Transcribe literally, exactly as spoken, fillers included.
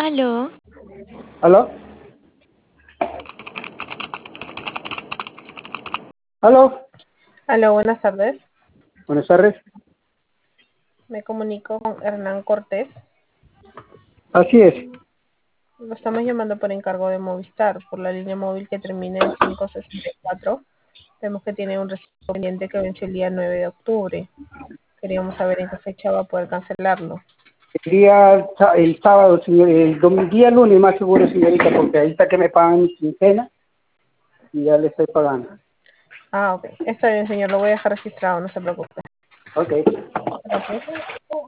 Aló. ¿Aló? ¿Aló? Aló, buenas tardes. Buenas tardes. Me comunico con Hernán Cortés. Así es. Lo estamos llamando por encargo de Movistar, por la línea móvil que termina en cinco sesenta y cuatro. Vemos que tiene un recibo pendiente que vence el día nueve de octubre. Queríamos saber en qué fecha va a poder cancelarlo. El día, sa- el sábado, señor, el dom- día lunes más seguro, señorita, porque ahí está que me pagan mi quincena y ya le estoy pagando. Ah, ok. Está bien, señor. Lo voy a dejar registrado, no se preocupe. Ok. Gracias.